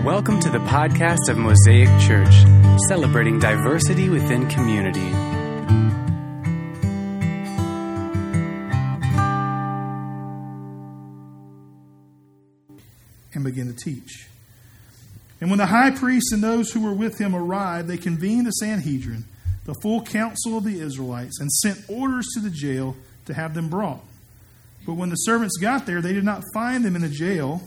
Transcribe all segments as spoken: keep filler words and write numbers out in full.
Welcome to the podcast of Mosaic Church, celebrating diversity within community. And begin to teach. And when the high priest and those who were with him arrived, they convened the Sanhedrin, the full council of the Israelites, and sent orders to the jail to have them brought. But when the servants got there, they did not find them in the jail.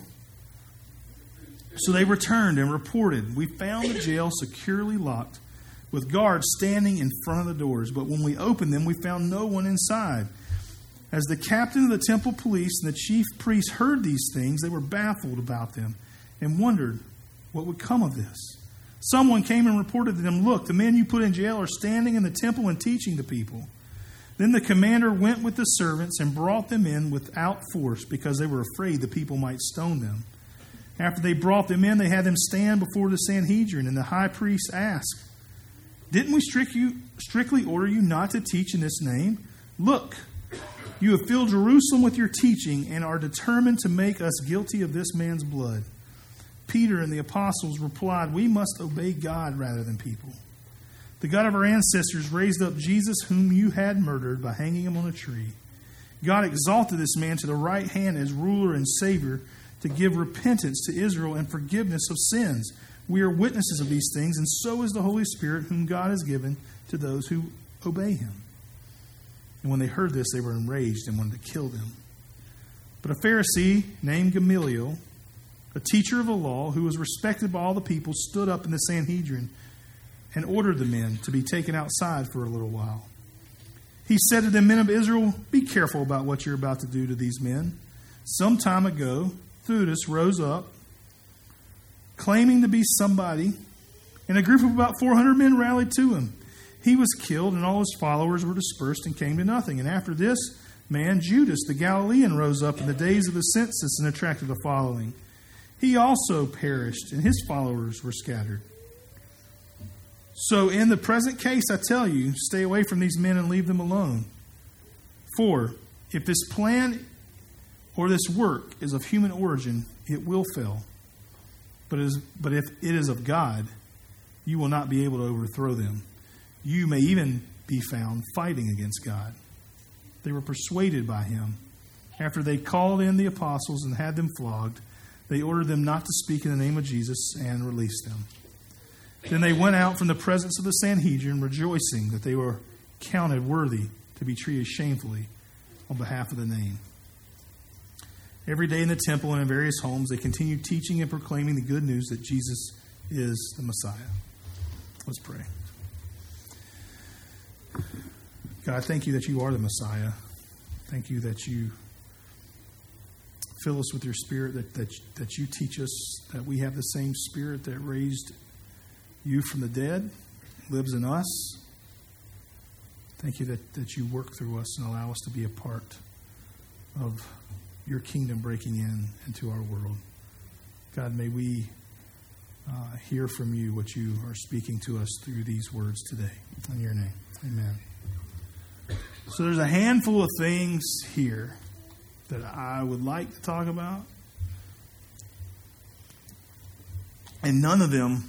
So they returned and reported, "We found the jail securely locked, with guards standing in front of the doors. But when we opened them, we found no one inside." As the captain of the temple police and the chief priests heard these things, they were baffled about them and wondered what would come of this. Someone came and reported to them, "Look, the men you put in jail are standing in the temple and teaching the people." Then the commander went with the servants and brought them in without force, because they were afraid the people might stone them. After they brought them in, they had them stand before the Sanhedrin, and the high priest asked, "Didn't we strict you, strictly order you not to teach in this name? Look, you have filled Jerusalem with your teaching and are determined to make us guilty of this man's blood." Peter and the apostles replied, "We must obey God rather than people. The God of our ancestors raised up Jesus, whom you had murdered by hanging him on a tree. God exalted this man to the right hand as ruler and Savior, to give repentance to Israel and forgiveness of sins. We are witnesses of these things, and so is the Holy Spirit, whom God has given to those who obey him." And when they heard this, they were enraged and wanted to kill them. But a Pharisee named Gamaliel, a teacher of the law, who was respected by all the people, stood up in the Sanhedrin and ordered the men to be taken outside for a little while. He said to the men of Israel, "Be careful about what you're about to do to these men. Some time ago, Theudas rose up, claiming to be somebody, and a group of about four hundred men rallied to him. He was killed, and all his followers were dispersed and came to nothing. And after this man, Judas the Galilean rose up in the days of the census and attracted a following. He also perished, and his followers were scattered. So in the present case, I tell you, stay away from these men and leave them alone. For if this plan or this work is of human origin, it will fail. But, it is, but if it is of God, you will not be able to overthrow them. You may even be found fighting against God." They were persuaded by him. After they called in the apostles and had them flogged, they ordered them not to speak in the name of Jesus and released them. Then they went out from the presence of the Sanhedrin, rejoicing that they were counted worthy to be treated shamefully on behalf of the name. Every day in the temple and in various homes, they continued teaching and proclaiming the good news that Jesus is the Messiah. Let's pray. God, thank you that you are the Messiah. Thank you that you fill us with your Spirit, that, that, that you teach us that we have the same Spirit that raised you from the dead, lives in us. Thank you that, that you work through us and allow us to be a part of your kingdom breaking in into our world. God, may we uh, hear from you what you are speaking to us through these words today. In your name, amen. So there's a handful of things here that I would like to talk about. And none of them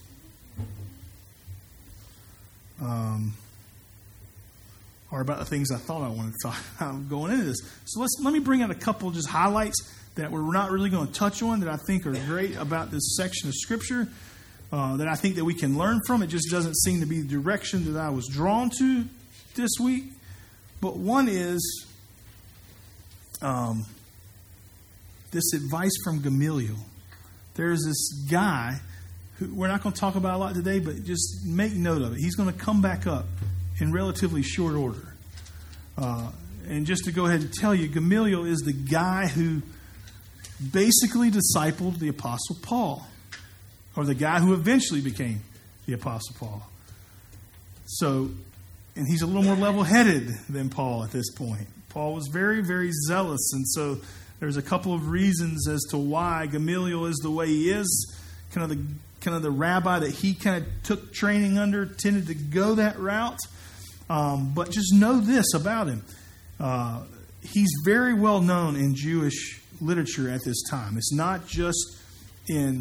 um, are about the things I thought I wanted to talk about going into this. So let's let me bring out a couple just highlights that we're not really going to touch on that I think are great about this section of Scripture, uh, that I think that we can learn from. It just doesn't seem to be the direction that I was drawn to this week. But one is um, this advice from Gamaliel. There's this guy who we're not going to talk about a lot today, but just make note of it. He's going to come back up in relatively short order. Uh, and just to go ahead and tell you, Gamaliel is the guy who basically discipled the Apostle Paul, or the guy who eventually became the Apostle Paul. So, and he's a little more level-headed than Paul at this point. Paul was very, very zealous, and so there's a couple of reasons as to why Gamaliel is the way he is. Kind of the kind of the rabbi that he kind of took training under tended to go that route. Um, but just know this about him. Uh, he's very well known in Jewish literature at this time. It's not just in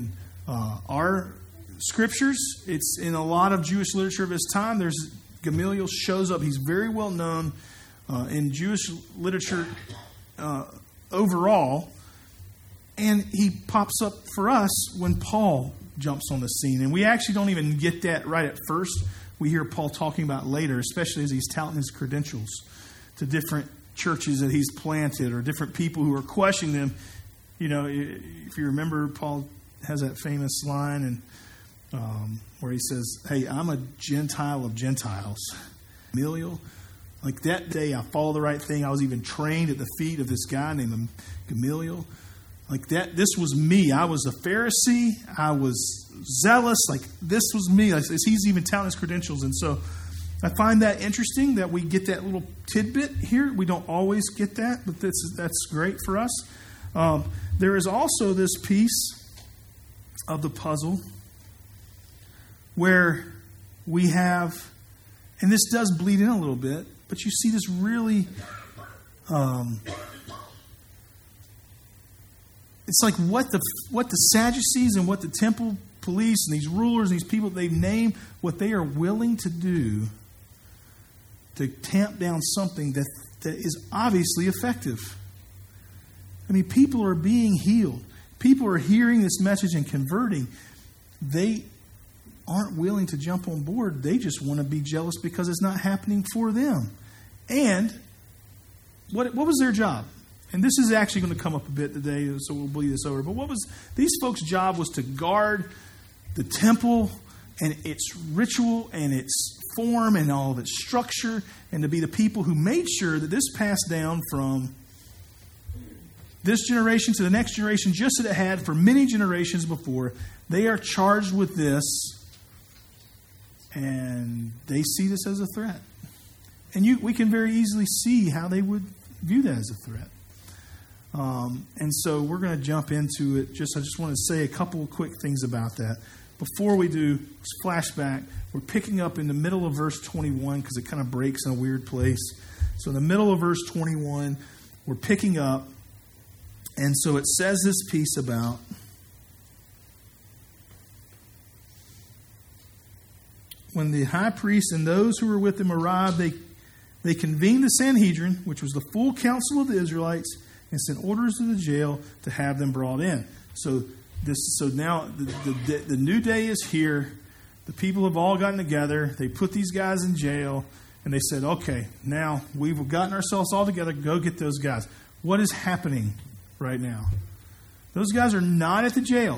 uh, our scriptures. It's in a lot of Jewish literature of his time. There's Gamaliel shows up. He's very well known uh, in Jewish literature uh, overall. And he pops up for us when Paul jumps on the scene. And we actually don't even get that right at first. We hear Paul talking about later, especially as he's touting his credentials to different churches that he's planted or different people who are questioning them. You know, if you remember, Paul has that famous line and um, where he says, hey, I'm a Gentile of Gentiles. Gamaliel, like that day I followed the right thing. I was even trained at the feet of this guy named Gamaliel. Like that, this was me. I was a Pharisee. I was zealous. Like this was me. Like, he's even touting his credentials. And so I find that interesting that we get that little tidbit here. We don't always get that, but that's, that's great for us. Um, there is also this piece of the puzzle where we have, and this does bleed in a little bit, but you see this really, um, it's like what the what the Sadducees and what the temple police and these rulers and these people, they name what they are willing to do to tamp down something that, that is obviously effective. I mean, people are being healed. People are hearing this message and converting. They aren't willing to jump on board. They just want to be jealous because it's not happening for them. And what what was their job? And this is actually going to come up a bit today, so we'll bleed this over. But what was these folks' job was to guard the temple and its ritual and its form and all of its structure, and to be the people who made sure that this passed down from this generation to the next generation, just as it had for many generations before. They are charged with this, and they see this as a threat. And you, we can very easily see how they would view that as a threat. Um, and so we're going to jump into it. Just I just want to say a couple of quick things about that. Before we do, flashback, we're picking up in the middle of verse twenty-one because it kind of breaks in a weird place. So in the middle of verse twenty-one, we're picking up. And so it says this piece about when the high priest and those who were with him arrived, they, they convened the Sanhedrin, which was the full council of the Israelites, and sent orders to the jail to have them brought in. So this, so now the, the, the new day is here. The people have all gotten together. They put these guys in jail, and they said, okay, now we've gotten ourselves all together. Go get those guys. What is happening right now? Those guys are not at the jail.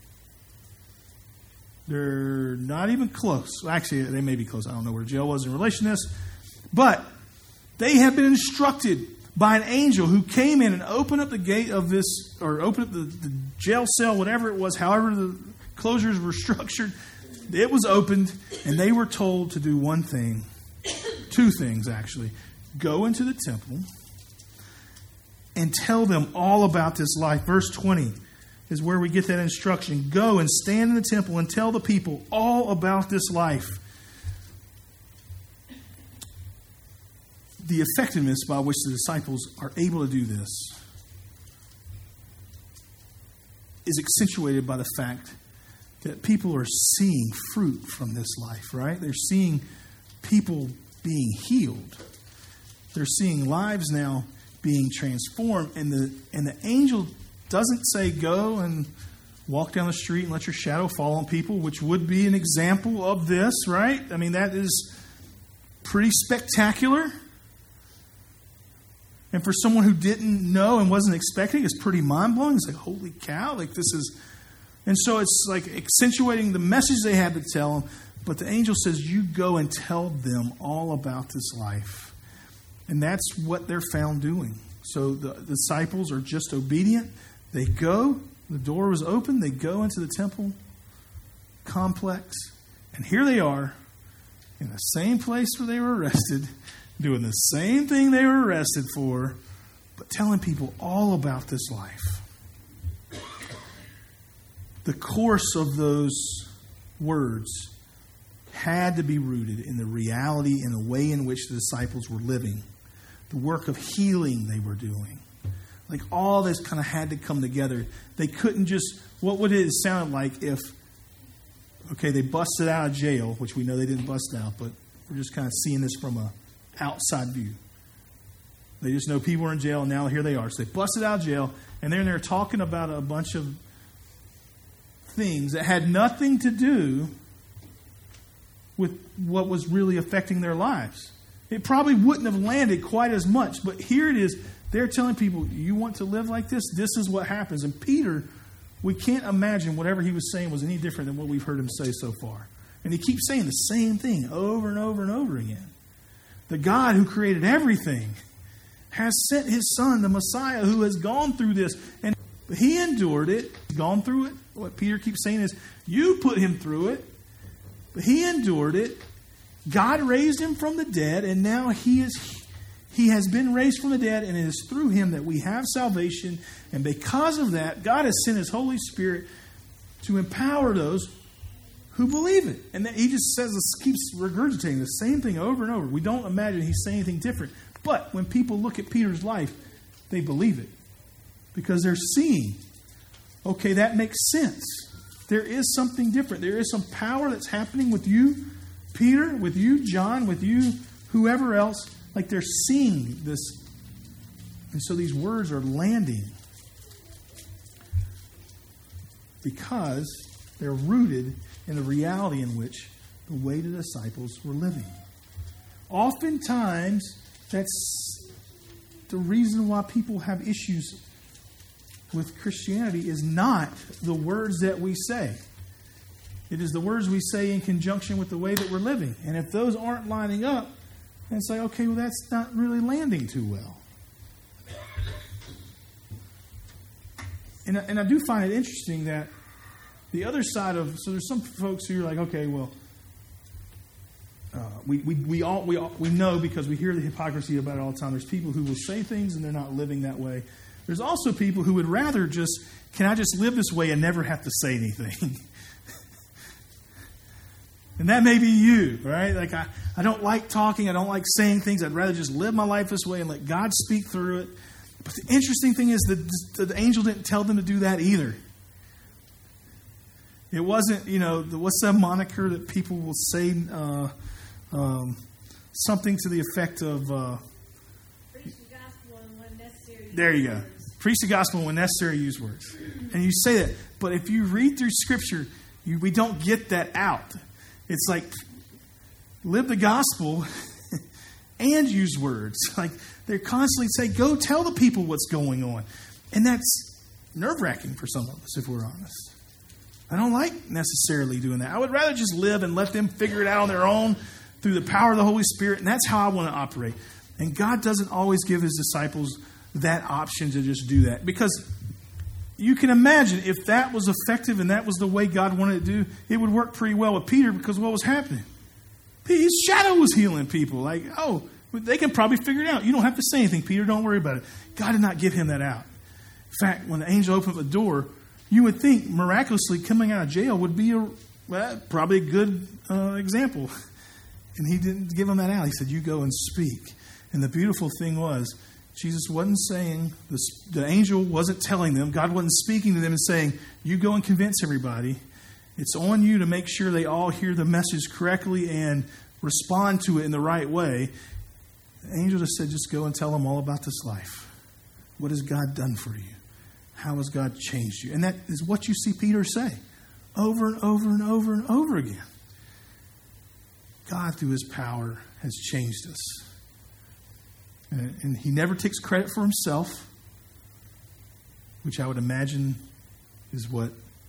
They're not even close. Actually, they may be close. I don't know where jail was in relation to this. But they have been instructed by an angel who came in and opened up the gate of this, or opened up the, the jail cell, whatever it was, however the closures were structured. It was opened, and they were told to do one thing. Two things, actually. Go into the temple and tell them all about this life. Verse twenty is where we get that instruction. Go and stand in the temple and tell the people all about this life. The effectiveness by which the disciples are able to do this is accentuated by the fact that people are seeing fruit from this life, right? They're seeing people being healed. They're seeing lives now being transformed. And the and the angel doesn't say go and walk down the street and let your shadow fall on people, which would be an example of this, right? I mean, that is pretty spectacular. And for someone who didn't know and wasn't expecting, it's pretty mind-blowing. It's like, holy cow, like this is... And so it's like accentuating the message they had to tell them. But the angel says, you go and tell them all about this life. And that's what they're found doing. So the disciples are just obedient. They go. The door was open. They go into the temple complex. And here they are in the same place where they were arrested, doing the same thing they were arrested for, but telling people all about this life. The course of those words had to be rooted in the reality and the way in which the disciples were living, the work of healing they were doing. Like all this kind of had to come together. They couldn't just, what would it sound like if, okay, they busted out of jail, which we know they didn't bust out, but we're just kind of seeing this from a outside view. They just know people are in jail, and now here they are. So they busted out of jail, and then they're talking about a bunch of things that had nothing to do with what was really affecting their lives. It probably wouldn't have landed quite as much, but here it is. They're telling people, you want to live like this? This is what happens. And Peter, we can't imagine whatever he was saying was any different than what we've heard him say so far. And he keeps saying the same thing over and over and over again. The God who created everything has sent his son, the Messiah, who has gone through this. And he endured it, gone through it. What Peter keeps saying is, you put him through it. But he endured it. God raised him from the dead, and now he is he has been raised from the dead, and it is through him that we have salvation. And because of that, God has sent his Holy Spirit to empower those who believe it. And that he just says, keeps regurgitating the same thing over and over. We don't imagine he's saying anything different. But when people look at Peter's life, they believe it. Because they're seeing, okay, that makes sense. There is something different. There is some power that's happening with you, Peter, with you, John, with you, whoever else. Like they're seeing this. And so these words are landing because they're rooted in the reality in which the way the disciples were living. Oftentimes, that's the reason why people have issues with Christianity is not the words that we say. It is the words we say in conjunction with the way that we're living. And if those aren't lining up, then it's like, okay, well, that's not really landing too well. And, and I do find it interesting that the other side of, so there's some folks who are like, okay, well, uh, we, we, we all we all, we know because we hear the hypocrisy about it all the time. There's people who will say things and they're not living that way. There's also people who would rather just, can I just live this way and never have to say anything? And that may be you, right? Like, I, I don't like talking. I don't like saying things. I'd rather just live my life this way and let God speak through it. But the interesting thing is that the angel didn't tell them to do that either. It wasn't, you know, the, what's that moniker that people will say? Uh, um, something to the effect of... Uh, Preach the gospel and when necessary. There you go. Preach the gospel when necessary, use words. And you say that. But if you read through Scripture, you, we don't get that out. It's like, live the gospel and use words. Like, they're constantly saying, go tell the people what's going on. And that's nerve-wracking for some of us, if we're honest. I don't like necessarily doing that. I would rather just live and let them figure it out on their own through the power of the Holy Spirit. And that's how I want to operate. And God doesn't always give his disciples that option to just do that. Because you can imagine if that was effective and that was the way God wanted to do, it would work pretty well with Peter because what was happening? His shadow was healing people. Like, oh, they can probably figure it out. You don't have to say anything, Peter. Don't worry about it. God did not give him that out. In fact, when the angel opened the door, you would think miraculously coming out of jail would be a well, probably a good uh, example. And he didn't give him that out. He said, you go and speak. And the beautiful thing was, Jesus wasn't saying, the, the angel wasn't telling them, God wasn't speaking to them and saying, you go and convince everybody. It's on you to make sure they all hear the message correctly and respond to it in the right way. The angel just said, just go and tell them all about this life. What has God done for you? How has God changed you? And that is what you see Peter say over and over and over and over again. God, through his power, has changed us. And, and he never takes credit for himself, which I would imagine is what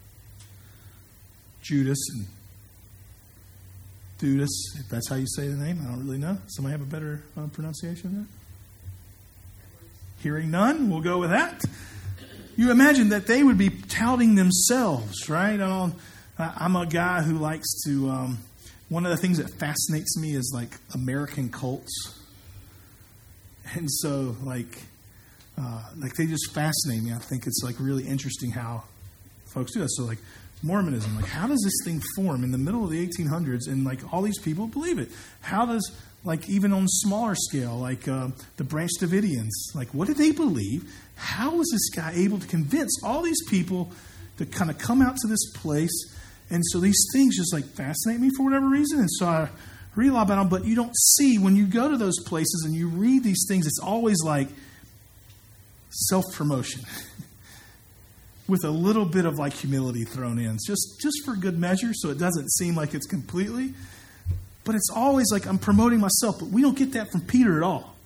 Judas and Judas, if that's how you say the name, I don't really know. Somebody have a better uh, pronunciation of that? Hearing none, we'll go with that. You imagine that they would be touting themselves, right? Um, I'm a guy who likes to, um, one of the things that fascinates me is like American cults. And so, like, uh, like they just fascinate me. I think it's like really interesting how folks do that. So, like Mormonism, like how does this thing form in the middle of the eighteen hundreds, and like all these people believe it? How does like even on a smaller scale, like uh, the Branch Davidians. Like, what did they believe? How was this guy able to convince all these people to kind of come out to this place? And so these things just like fascinate me for whatever reason. And so I read a lot about them, but you don't see when you go to those places and you read these things, it's always like self-promotion with a little bit of like humility thrown in, just, just for good measure, so it doesn't seem like it's completely. But it's always like I'm promoting myself, but we don't get that from Peter at all.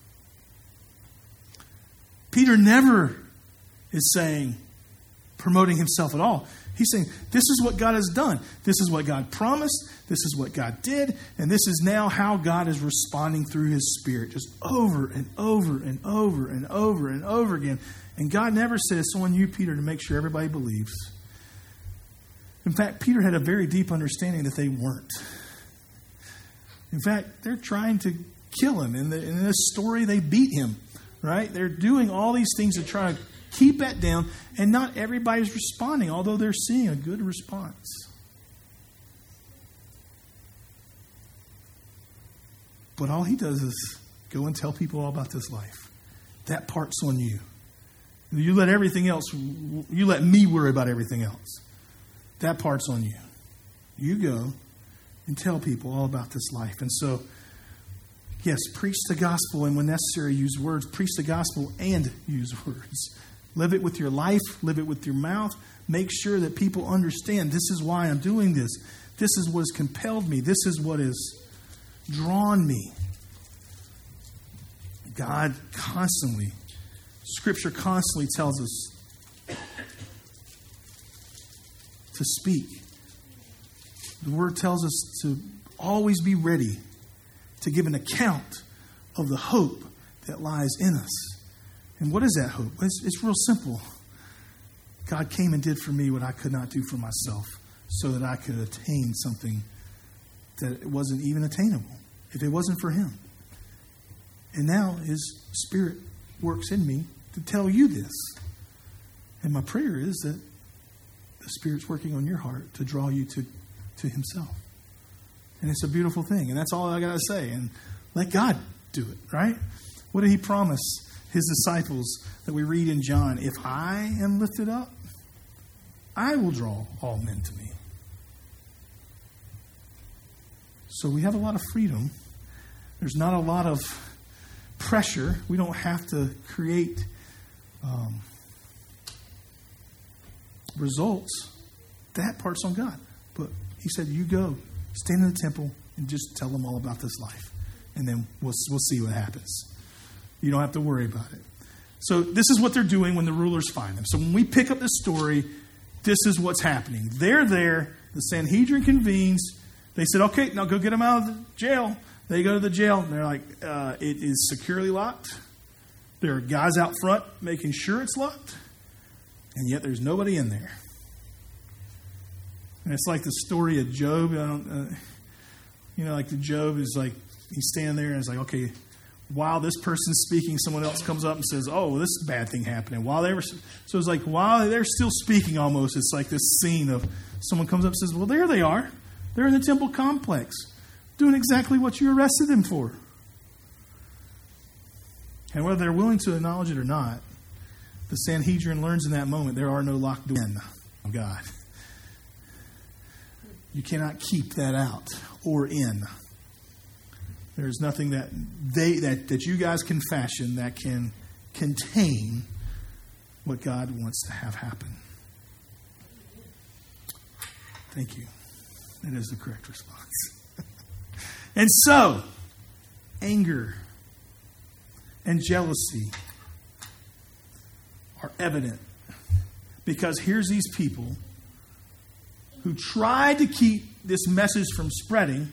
Peter never is saying, promoting himself at all. He's saying, this is what God has done. This is what God promised. This is what God did. And this is now how God is responding through his Spirit, just over and over and over and over and over again. And God never said, it's on you, Peter, to make sure everybody believes. In fact, Peter had a very deep understanding that they weren't. In fact, they're trying to kill him. In, the, in this story, they beat him, right? They're doing all these things to try to keep that down, and not everybody's responding, although they're seeing a good response. But all he does is go and tell people all about this life. That part's on you. You let everything else, you let me worry about everything else. That part's on you. You go and tell people all about this life. And so, yes, preach the gospel, and when necessary, use words. Preach the gospel and use words. Live it with your life. Live it with your mouth. Make sure that people understand this is why I'm doing this. This is what has compelled me. This is what has drawn me. God constantly, Scripture constantly tells us to speak. The Word tells us to always be ready to give an account of the hope that lies in us. And what is that hope? It's, it's real simple. God came and did for me what I could not do for myself, so that I could attain something that wasn't even attainable if it wasn't for him. And now his Spirit works in me to tell you this. And my prayer is that the Spirit's working on your heart to draw you to, to himself. And it's a beautiful thing. And that's all I got to say. And let God do it, right? What did he promise his disciples that we read in John? If I am lifted up, I will draw all men to me. So we have a lot of freedom. There's not a lot of pressure. We don't have to create um, results. That part's on God. But he said, you go, stand in the temple, and just tell them all about this life. And then we'll, we'll see what happens. You don't have to worry about it. So this is what they're doing when the rulers find them. So when we pick up this story, this is what's happening. They're there. The Sanhedrin convenes. They said, okay, now go get them out of the jail. They go to the jail, and they're like, uh, it is securely locked. There are guys out front making sure it's locked. And yet there's nobody in there. And it's like the story of Job. I don't, uh, you know, like the Job is like, he's standing there and it's like, okay, while this person's speaking, someone else comes up and says, oh, well, this is a bad thing happening. While they were, so it's like while they're still speaking almost, it's like this scene of someone comes up and says, well, there they are. They're in the temple complex doing exactly what you arrested them for. And whether they're willing to acknowledge it or not, the Sanhedrin learns in that moment there are no locked doors of God. You cannot keep that out or in. There's nothing that they that, that you guys can fashion that can contain what God wants to have happen. Thank you. That is the correct response. And so, anger and jealousy are evident because here's these people who tried to keep this message from spreading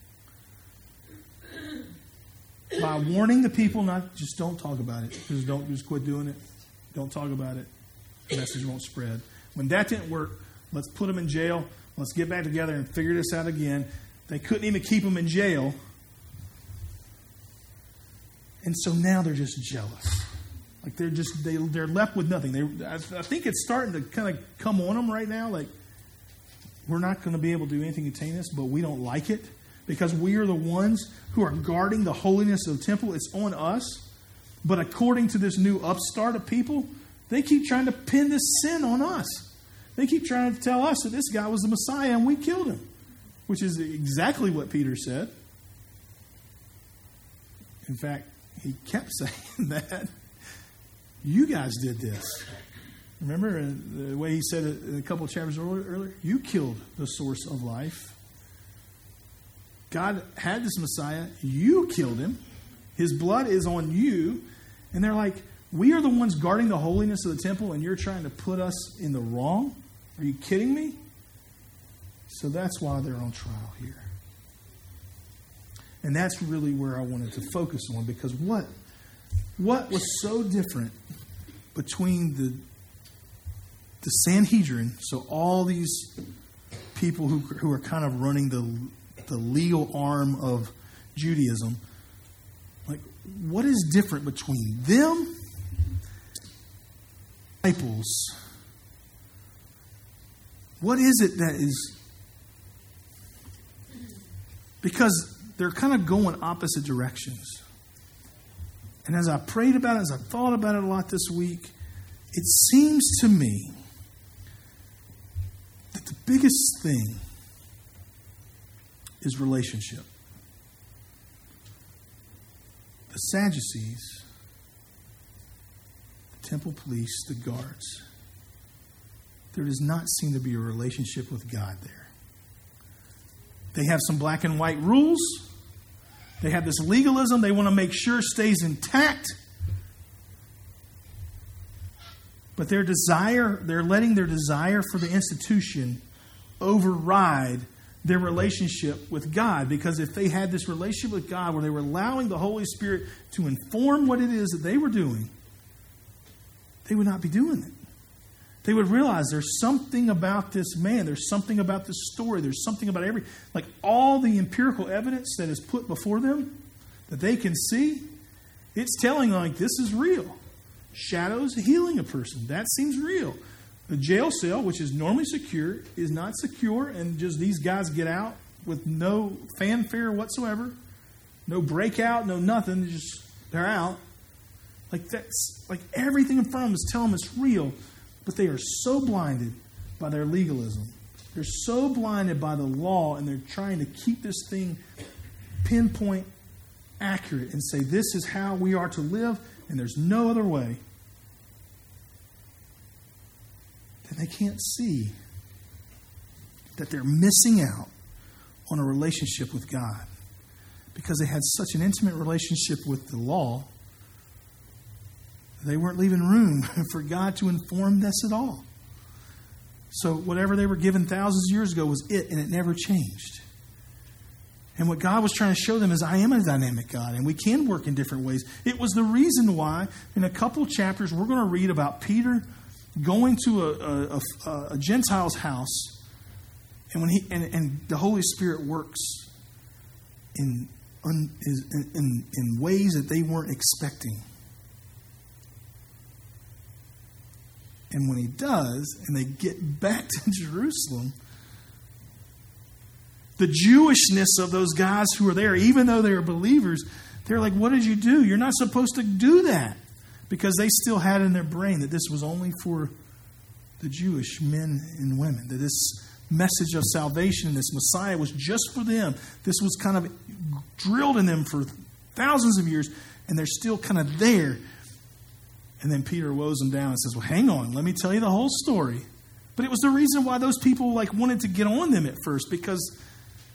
by warning the people, not just don't talk about it. Just don't just quit doing it. Don't talk about it. The message won't spread. When that didn't work, let's put them in jail. Let's get back together and figure this out again. They couldn't even keep them in jail. And so now they're just jealous. Like they're just, they, they're left with nothing. They, I, I think it's starting to kind of come on them right now. Like, we're not going to be able to do anything to attain this, but we don't like it. because we are the ones who are guarding the holiness of the temple. It's on us. But according to this new upstart of people, they keep trying to pin this sin on us. They keep trying to tell us that this guy was the Messiah and we killed him, which is exactly what Peter said. In fact, he kept saying that. You guys did this. Remember the way he said it a couple of chapters earlier? You killed the source of life. God had this Messiah. You killed him. His blood is on you. And they're like, we are the ones guarding the holiness of the temple, and you're trying to put us in the wrong? Are you kidding me? So that's why they're on trial here. And that's really where I wanted to focus on, because what, what was so different between the, the Sanhedrin, so all these people who, who are kind of running the, the legal arm of Judaism, like, what is different between them, disciples? What is it that is... Because they're kind of going opposite directions. And as I prayed about it, as I thought about it a lot this week, it seems to me that the biggest thing is relationship. The Sadducees, the temple police, the guards, there does not seem to be a relationship with God there. They have some black and white rules. They have this legalism they want to make sure stays intact. But their desire, they're letting their desire for the institution override their relationship with God. Because if they had this relationship with God where they were allowing the Holy Spirit to inform what it is that they were doing, they would not be doing it. They would realize there's something about this man. There's something about this story. There's something about every... Like all the empirical evidence that is put before them that they can see, it's telling like this is real. Shadows healing a person. That seems real. A jail cell, which is normally secure, is not secure, and just these guys get out with no fanfare whatsoever. No breakout, no nothing. They're just, they're out. Like that's... Like everything in front of them is telling them it's real. But they are so blinded by their legalism. They're so blinded by the law, and they're trying to keep this thing pinpoint accurate and say this is how we are to live, and there's no other way. Then they can't see that they're missing out on a relationship with God because they had such an intimate relationship with the law. They weren't leaving room for God to inform this at all. So whatever they were given thousands of years ago was it, and it never changed. And what God was trying to show them is, I am a dynamic God, and we can work in different ways. It was the reason why, in a couple chapters, we're going to read about Peter going to a, a, a, a Gentile's house, and when he and, and the Holy Spirit works in, in, in, in ways that they weren't expecting. And when he does, and they get back to Jerusalem, the Jewishness of those guys who are there, even though they are believers, they're like, what did you do? You're not supposed to do that. Because they still had in their brain that this was only for the Jewish men and women. That this message of salvation, this Messiah was just for them. This was kind of drilled in them for thousands of years. And they're still kind of there. And then Peter woes them down and says, well, hang on, let me tell you the whole story. But it was the reason why those people like wanted to get on them at first, because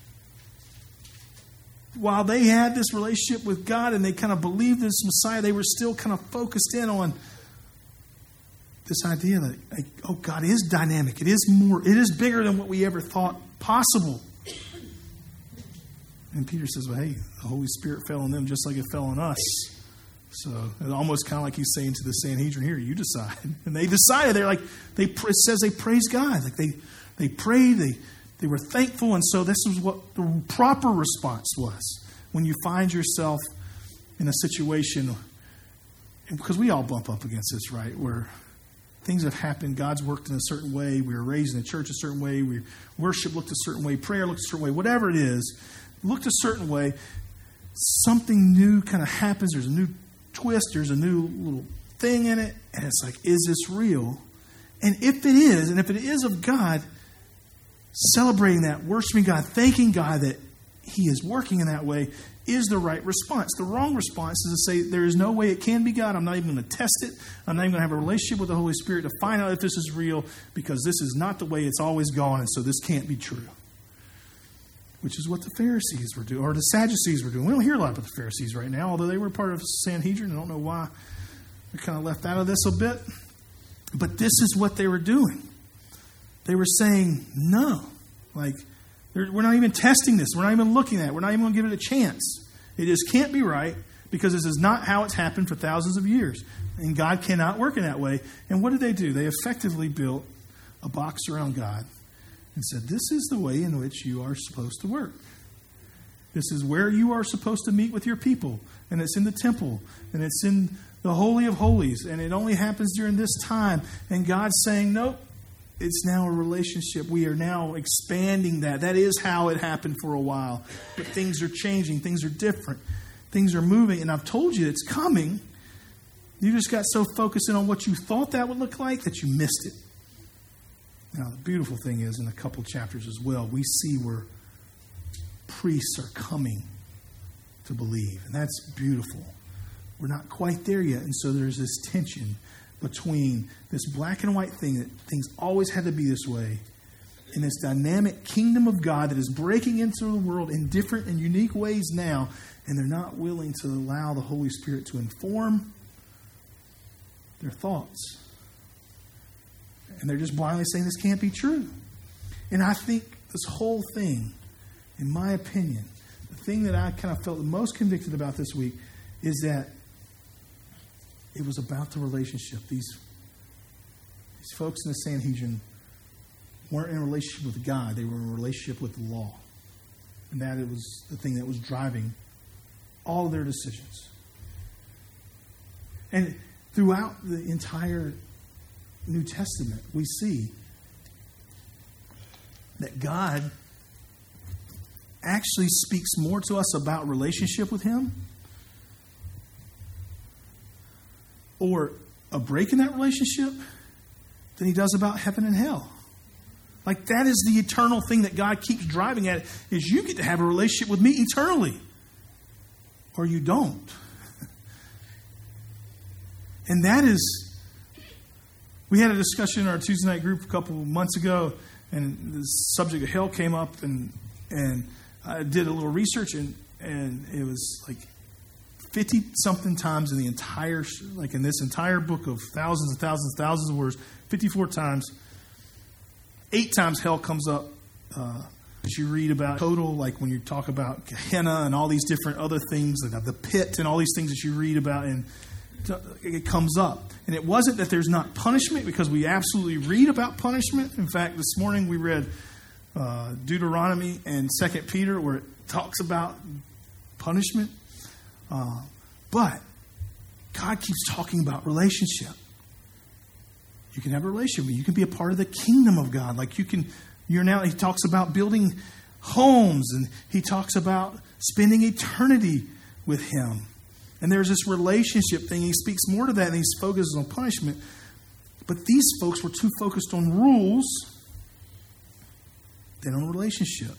while they had this relationship with God and they kind of believed this Messiah, they were still kind of focused in on this idea that, like, oh, God is dynamic. It is more, it is bigger than what we ever thought possible. And Peter says, well, hey, the Holy Spirit fell on them just like it fell on us. So it's almost kind of like he's saying to the Sanhedrin, here, you decide. And they decided. They're like, they it says they praised God. Like they they prayed, they they were thankful, and so this is what the proper response was when you find yourself in a situation, because we all bump up against this, right? Where things have happened, God's worked in a certain way, we were raised in a church a certain way, we worship looked a certain way, prayer looked a certain way, whatever it is, looked a certain way, something new kind of happens. There's a new twist. There's a new little thing in it. And it's like, is this real? And if it is, and if it is of God, celebrating that, worshiping God, thanking God that He is working in that way is the right response. The wrong response is to say, there is no way it can be God. I'm not even going to test it. I'm not even going to have a relationship with the Holy Spirit to find out if this is real, because this is not the way it's always gone, and so this can't be true. Which is what the Pharisees were doing, or the Sadducees were doing. We don't hear a lot about the Pharisees right now, although they were part of Sanhedrin. I don't know why we kind of left out of this a bit. But this is what they were doing. They were saying, no. Like, we're not even testing this. We're not even looking at it. We're not even going to give it a chance. It just can't be right, because this is not how it's happened for thousands of years. And God cannot work in that way. And what did they do? They effectively built a box around God and said, this is the way in which you are supposed to work. This is where you are supposed to meet with your people. And it's in the temple. And it's in the Holy of Holies. And it only happens during this time. And God's saying, nope. It's now a relationship. We are now expanding that. That is how it happened for a while. But things are changing. Things are different. Things are moving. And I've told you it's coming. You just got so focused in on what you thought that would look like that you missed it. Now, the beautiful thing is, in a couple chapters as well, we see where priests are coming to believe. And that's beautiful. We're not quite there yet. And so there's this tension between this black and white thing, that things always had to be this way, and this dynamic kingdom of God that is breaking into the world in different and unique ways now, and they're not willing to allow the Holy Spirit to inform their thoughts. And they're just blindly saying this can't be true. And I think this whole thing, in my opinion, the thing that I kind of felt the most convicted about this week is that it was about the relationship. These, these folks in the Sanhedrin weren't in a relationship with God. They were in a relationship with the law. And that it was the thing that was driving all of their decisions. And throughout the entire New Testament, we see that God actually speaks more to us about relationship with Him, or a break in that relationship, than He does about heaven and hell. Like, that is the eternal thing that God keeps driving at, is you get to have a relationship with me eternally, or you don't. And that is, we had a discussion in our Tuesday night group a couple months ago, and the subject of hell came up, and and I did a little research, and, and it was like fifty-something times in the entire, like in this entire book of thousands and thousands and thousands of words, fifty-four times, eight times hell comes up. Uh, as you read about total, like when you talk about Gehenna and all these different other things, like the pit and all these things that you read about, and it comes up. And it wasn't that there's not punishment, because we absolutely read about punishment. In fact, this morning we read uh, Deuteronomy and Second Peter, where it talks about punishment. Uh, but God keeps talking about relationship. You can have a relationship. You can be a part of the kingdom of God. Like you can, you're now, He talks about building homes, and He talks about spending eternity with Him. And there's this relationship thing. He speaks more to that, and He focuses on punishment. But these folks were too focused on rules than on relationship.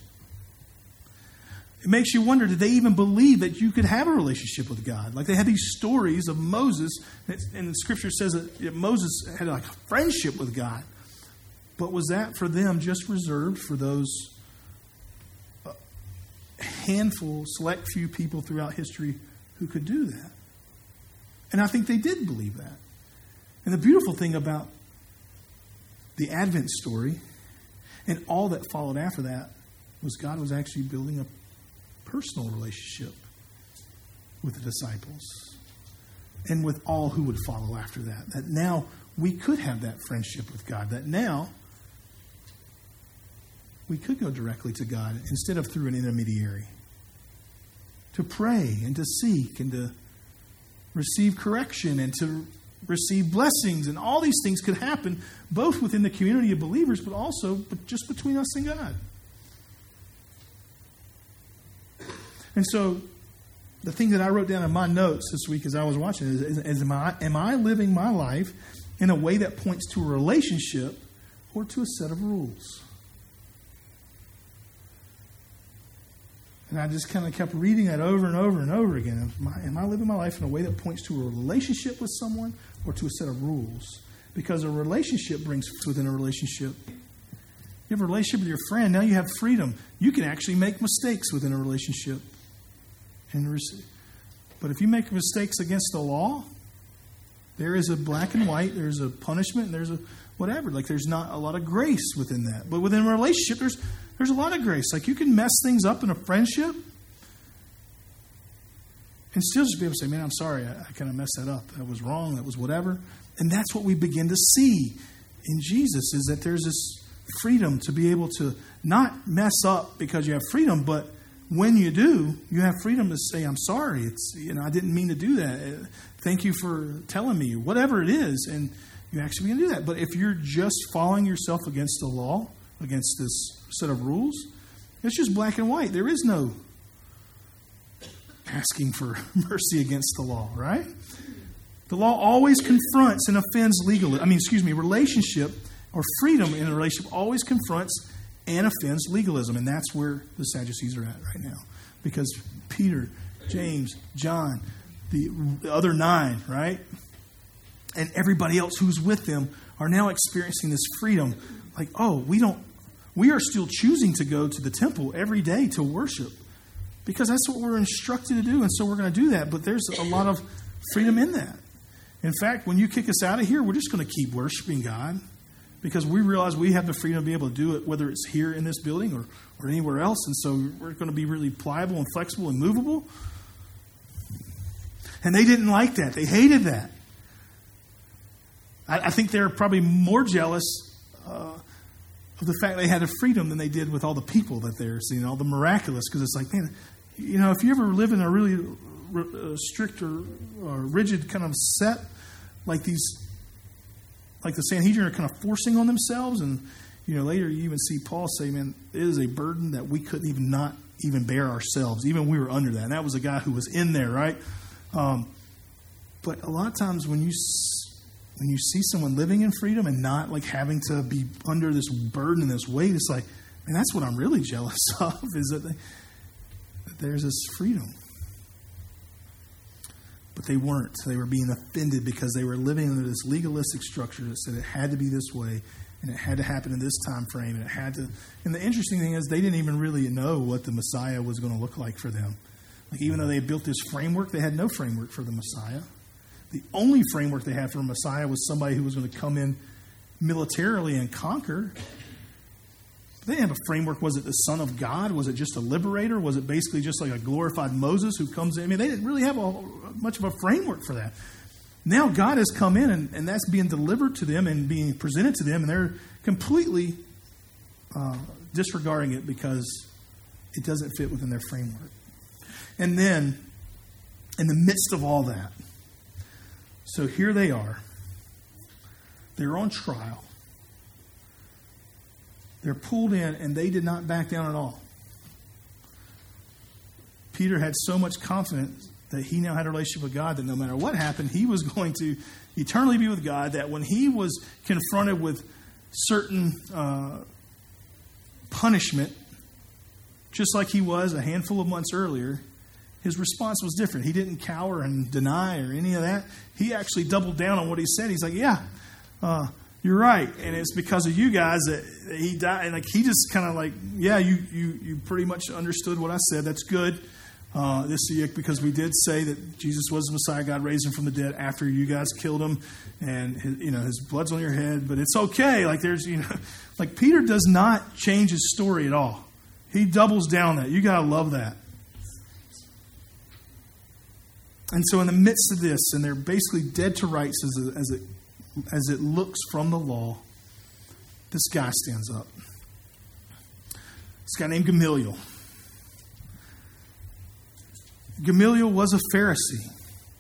It makes you wonder, did they even believe that you could have a relationship with God? Like, they had these stories of Moses, and the Scripture says that Moses had like a friendship with God. But was that for them just reserved for those handful, select few people throughout history who could do that? And I think they did believe that. And the beautiful thing about the Advent story and all that followed after that was God was actually building a personal relationship with the disciples and with all who would follow after that. That now we could have that friendship with God. That now we could go directly to God instead of through an intermediary. To pray and to seek and to receive correction and to receive blessings. And all these things could happen both within the community of believers, but also just between us and God. And so the thing that I wrote down in my notes this week as I was watching is, is, is am, I, am I living my life in a way that points to a relationship or to a set of rules? And I just kind of kept reading that over and over and over again. Am I, am I living my life in a way that points to a relationship with someone or to a set of rules? Because a relationship brings within a relationship. You have a relationship with your friend. Now you have freedom. You can actually make mistakes within a relationship. And but if you make mistakes against the law, there is a black and white. There's a punishment. And there's a whatever. Like there's not a lot of grace within that. But within a relationship, there's there's a lot of grace. Like you can mess things up in a friendship and still just be able to say, "Man, I'm sorry. I, I kind of messed that up. That was wrong. That was whatever." And that's what we begin to see in Jesus, is that there's this freedom to be able to not mess up because you have freedom, but when you do, you have freedom to say, "I'm sorry. It's, you know, I didn't mean to do that. Thank you for telling me," whatever it is. And you actually begin to do that. But if you're just following yourself against the law, against this set of rules, it's just black and white. There is no asking for mercy against the law, right? The law always confronts and offends legal. I mean, excuse me, relationship or freedom in a relationship always confronts and offends legalism. And that's where the Sadducees are at right now. Because Peter, James, John, the, the other nine, right? And everybody else who's with them are now experiencing this freedom. Like, oh, we don't, we are still choosing to go to the temple every day to worship. Because that's what we're instructed to do. And so we're going to do that. But there's a lot of freedom in that. In fact, when you kick us out of here, we're just going to keep worshiping God. Because we realize we have the freedom to be able to do it, whether it's here in this building or, or anywhere else. And so we're going to be really pliable and flexible and movable. And they didn't like that. They hated that. I, I think they're probably more jealous uh, of the fact they had the freedom than they did with all the people that they're seeing, all the miraculous. Because it's like, man, you know, if you ever live in a really uh, strict or, or rigid kind of set, like these... Like the Sanhedrin are kind of forcing on themselves. And, you know, later you even see Paul say, man, it is a burden that we couldn't even not even bear ourselves. Even we were under that. And that was a guy who was in there, right? Um, but a lot of times when you when you see someone living in freedom and not like having to be under this burden and this weight, it's like, man, that's what I'm really jealous of, is that, they, that there's this freedom. But they weren't. They were being offended because they were living under this legalistic structure that said it had to be this way, and it had to happen in this time frame, and it had to. And the interesting thing is, they didn't even really know what the Messiah was going to look like for them. Like, even though they built this framework, they had no framework for the Messiah. The only framework they had for a Messiah was somebody who was going to come in militarily and conquer. They didn't have a framework. Was it the Son of God? Was it just a liberator? Was it basically just like a glorified Moses who comes in? I mean, they didn't really have a, much of a framework for that. Now God has come in, and, and that's being delivered to them and being presented to them, and they're completely uh, disregarding it because it doesn't fit within their framework. And then, in the midst of all that, so here they are. They're on trial. They're pulled in, and they did not back down at all. Peter had so much confidence that he now had a relationship with God that no matter what happened, he was going to eternally be with God, that when he was confronted with certain uh, punishment, just like he was a handful of months earlier, his response was different. He didn't cower and deny or any of that. He actually doubled down on what he said. He's like, yeah, uh, you're right, and it's because of you guys that he died. And like he just kind of like, yeah, you you you pretty much understood what I said. That's good. Uh, this is because we did say that Jesus was the Messiah. God raised him from the dead after you guys killed him, and his, you know his blood's on your head. But it's okay. Like there's you know, like Peter does not change his story at all. He doubles down that. You gotta love that. And so in the midst of this, and they're basically dead to rights as it, as it as it looks from the law, this guy stands up. This guy named Gamaliel. Gamaliel was a Pharisee.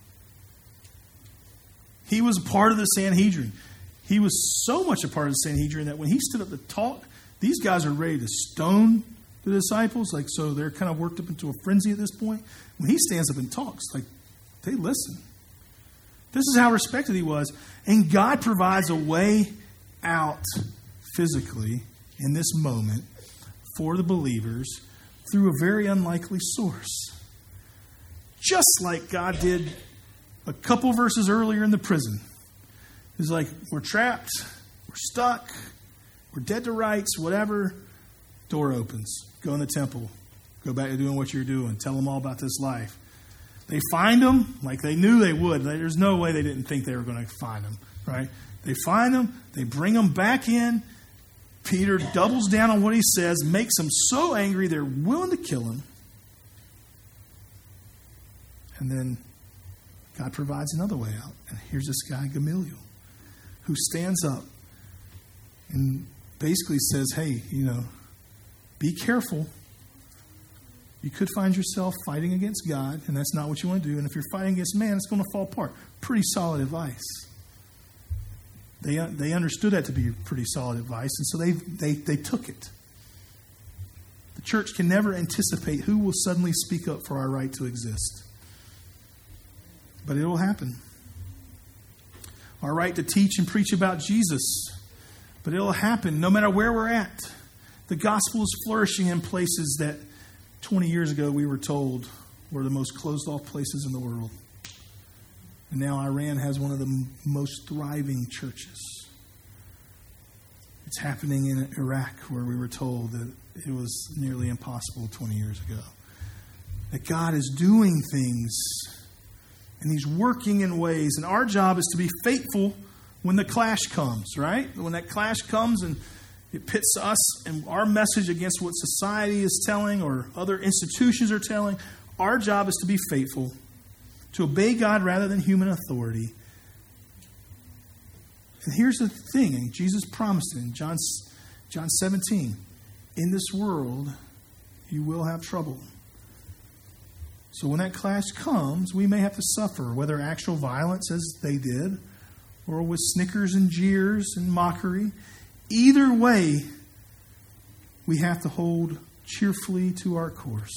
He was a part of the Sanhedrin. He was so much a part of the Sanhedrin that when he stood up to talk, these guys are ready to stone the disciples. Like, so they're kind of worked up into a frenzy at this point. When he stands up and talks, like, they listen. This is how respected he was. And God provides a way out physically in this moment for the believers through a very unlikely source. Just like God did a couple verses earlier in the prison. It's like, we're trapped, we're stuck, we're dead to rights, whatever. Door opens. Go in the temple. Go back to doing what you're doing. Tell them all about this life. They find them like they knew they would. There's no way they didn't think they were going to find them, right? They find them. They bring them back in. Peter doubles down on what he says, makes them so angry they're willing to kill him. And then God provides another way out. And here's this guy, Gamaliel, who stands up and basically says, hey, you know, be careful. You could find yourself fighting against God, and that's not what you want to do. And if you're fighting against man, it's going to fall apart. Pretty solid advice. They they understood that to be pretty solid advice, and so they, they, they took it. The church can never anticipate who will suddenly speak up for our right to exist. But it will happen. Our right to teach and preach about Jesus. But it will happen no matter where we're at. The gospel is flourishing in places that twenty years ago we were told were the most closed-off places in the world. And now Iran has one of the most thriving churches. It's happening in Iraq, where we were told that it was nearly impossible twenty years ago. That God is doing things, and He's working in ways. And our job is to be faithful when the clash comes, right? When that clash comes and it pits us and our message against what society is telling or other institutions are telling. Our job is to be faithful, to obey God rather than human authority. And here's the thing, and Jesus promised it in John, John seventeen. In this world, you will have trouble. So when that clash comes, we may have to suffer, whether actual violence as they did, or with snickers and jeers and mockery. Either way, we have to hold cheerfully to our course.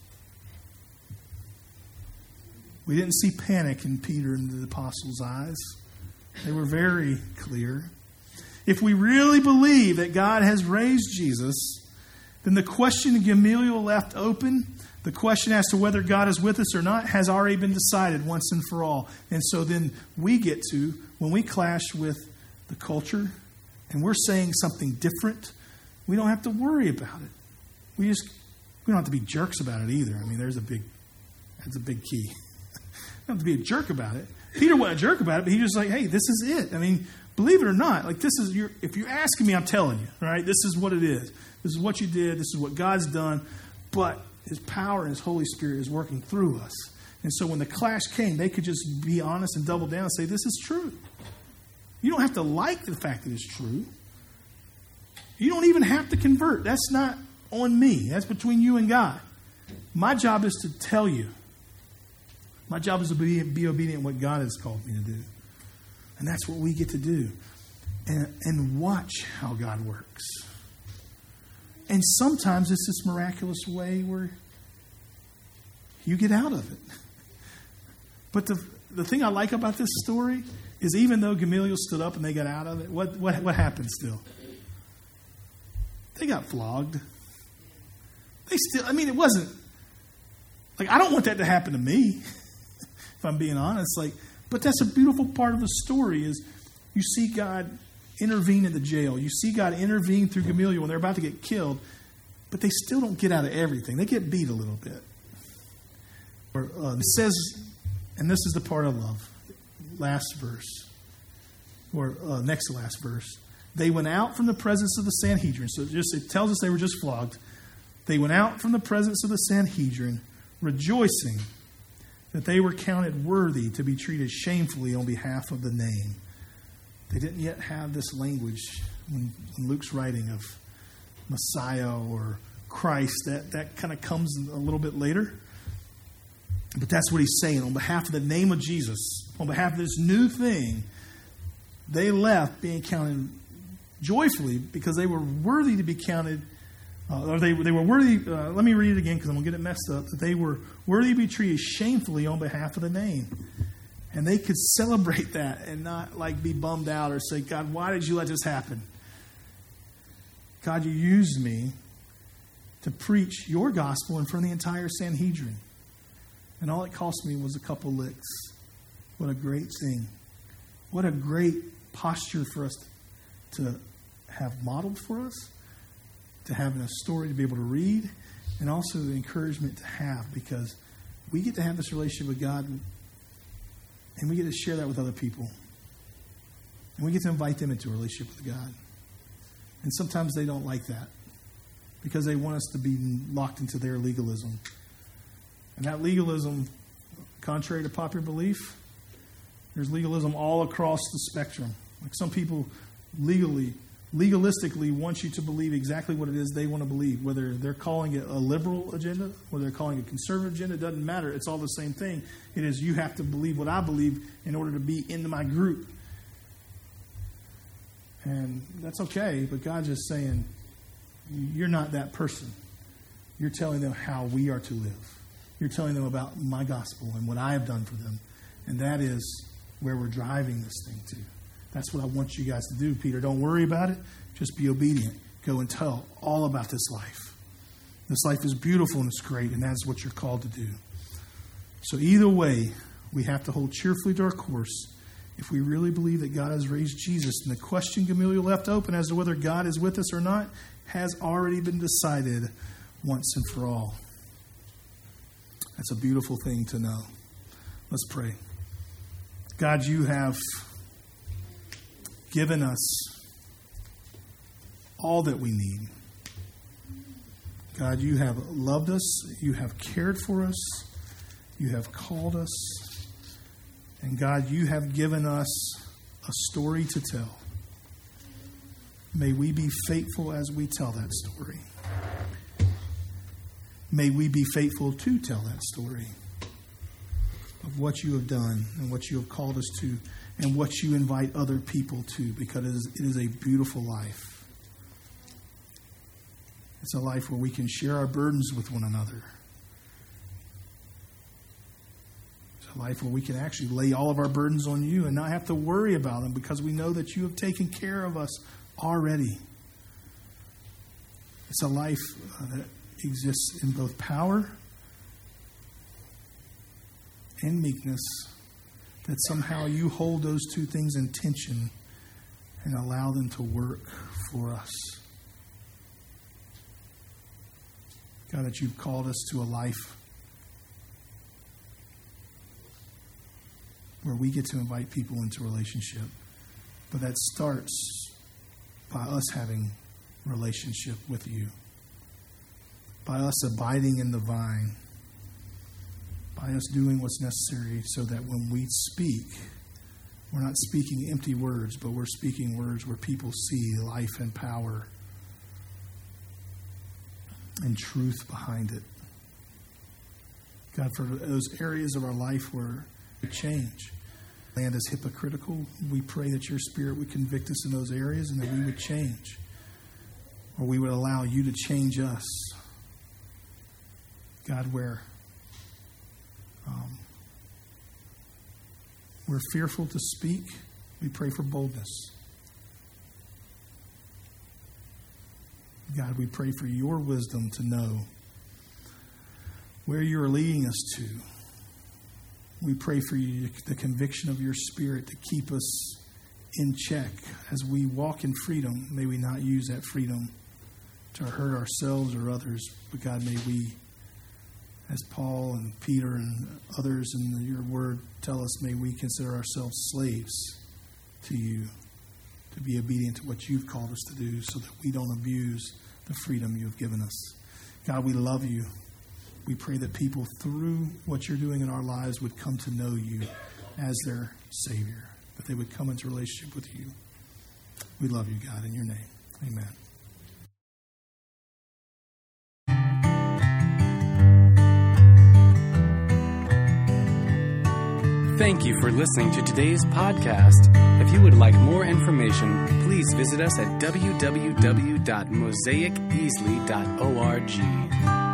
We didn't see panic in Peter and the apostles' eyes. They were very clear. If we really believe that God has raised Jesus, then the question Gamaliel left open, the question as to whether God is with us or not, has already been decided once and for all. And so then we get to, when we clash with the culture, and we're saying something different, we don't have to worry about it. We just we don't have to be jerks about it either. I mean, there's a big that's a big key. We don't have to be a jerk about it. Peter wasn't a jerk about it, but he was like, hey, this is it. I mean, believe it or not, like this is your if you're asking me, I'm telling you, right? This is what it is. This is what you did, this is what God's done, but His power and His Holy Spirit is working through us. And so when the clash came, they could just be honest and double down and say, this is true. You don't have to like the fact that it's true. You don't even have to convert. That's not on me. That's between you and God. My job is to tell you. My job is to be, be obedient to what God has called me to do. And that's what we get to do. And, and watch how God works. And sometimes it's this miraculous way where you get out of it. But the, the thing I like about this story is even though Gamaliel stood up and they got out of it, what, what, what happened still? They got flogged. They still, I mean, it wasn't, like, I don't want that to happen to me, if I'm being honest. Like, but that's a beautiful part of the story is you see God intervene in the jail. You see God intervene through Gamaliel when they're about to get killed, but they still don't get out of everything. They get beat a little bit. Or, uh, it says, and this is the part I love, last verse, or uh, next to last verse. They went out from the presence of the Sanhedrin. So it just it tells us they were just flogged. They went out from the presence of the Sanhedrin, rejoicing that they were counted worthy to be treated shamefully on behalf of the name. They didn't yet have this language when, when Luke's writing of Messiah or Christ. That, that kind of comes a little bit later. But that's what he's saying. On behalf of the name of Jesus, on behalf of this new thing, they left being counted joyfully because they were worthy to be counted Uh, or they, they were worthy, uh, let me read it again because I'm going to get it messed up. That they were worthy to be treated shamefully on behalf of the name. And they could celebrate that and not like be bummed out or say, God, why did you let this happen? God, you used me to preach your gospel in front of the entire Sanhedrin. And all it cost me was a couple licks. What a great thing. What a great posture for us to have modeled for us, to have a story to be able to read, and also the encouragement to have, because we get to have this relationship with God and we get to share that with other people. And we get to invite them into a relationship with God. And sometimes they don't like that because they want us to be locked into their legalism. And that legalism, contrary to popular belief, there's legalism all across the spectrum. Like some people legally, legalistically want you to believe exactly what it is they want to believe. Whether they're calling it a liberal agenda, whether they're calling it a conservative agenda, it doesn't matter. It's all the same thing. It is you have to believe what I believe in order to be in my group. And that's okay, but God's just saying, you're not that person. You're telling them how we are to live. You're telling them about my gospel and what I have done for them. And that is where we're driving this thing to. That's what I want you guys to do, Peter. Don't worry about it. Just be obedient. Go and tell all about this life. This life is beautiful and it's great, and that's what you're called to do. So either way, we have to hold cheerfully to our course. If we really believe that God has raised Jesus, and the question Gamaliel left open as to whether God is with us or not has already been decided once and for all. That's a beautiful thing to know. Let's pray. God, you have given us all that we need. God, you have loved us. You have cared for us. You have called us. And God, you have given us a story to tell. May we be faithful as we tell that story. May we be faithful to tell that story of what you have done and what you have called us to and what you invite other people to, because it is, it is a beautiful life. It's a life where we can share our burdens with one another. Life where we can actually lay all of our burdens on you and not have to worry about them because we know that you have taken care of us already. It's a life uh, that exists in both power and meekness, that somehow you hold those two things in tension and allow them to work for us. God, that you've called us to a life where we get to invite people into relationship. But that starts by us having relationship with you. By us abiding in the vine. By us doing what's necessary so that when we speak, we're not speaking empty words, but we're speaking words where people see life and power and truth behind it. God, for those areas of our life where we change, land is hypocritical, we pray that your Spirit would convict us in those areas and that we would change, or we would allow you to change us. God, where um, we're fearful to speak, we pray for boldness. God, we pray for your wisdom to know where you are leading us to. We pray for you, the conviction of your Spirit to keep us in check as we walk in freedom. May we not use that freedom to hurt ourselves or others, but God, may we, as Paul and Peter and others in your word tell us, may we consider ourselves slaves to you, to be obedient to what you've called us to do so that we don't abuse the freedom you've given us. God, we love you. We pray that people, through what you're doing in our lives, would come to know you as their Savior, that they would come into relationship with you. We love you, God, in your name. Amen. Thank you for listening to today's podcast. If you would like more information, please visit us at w w w dot mosaic easley dot org.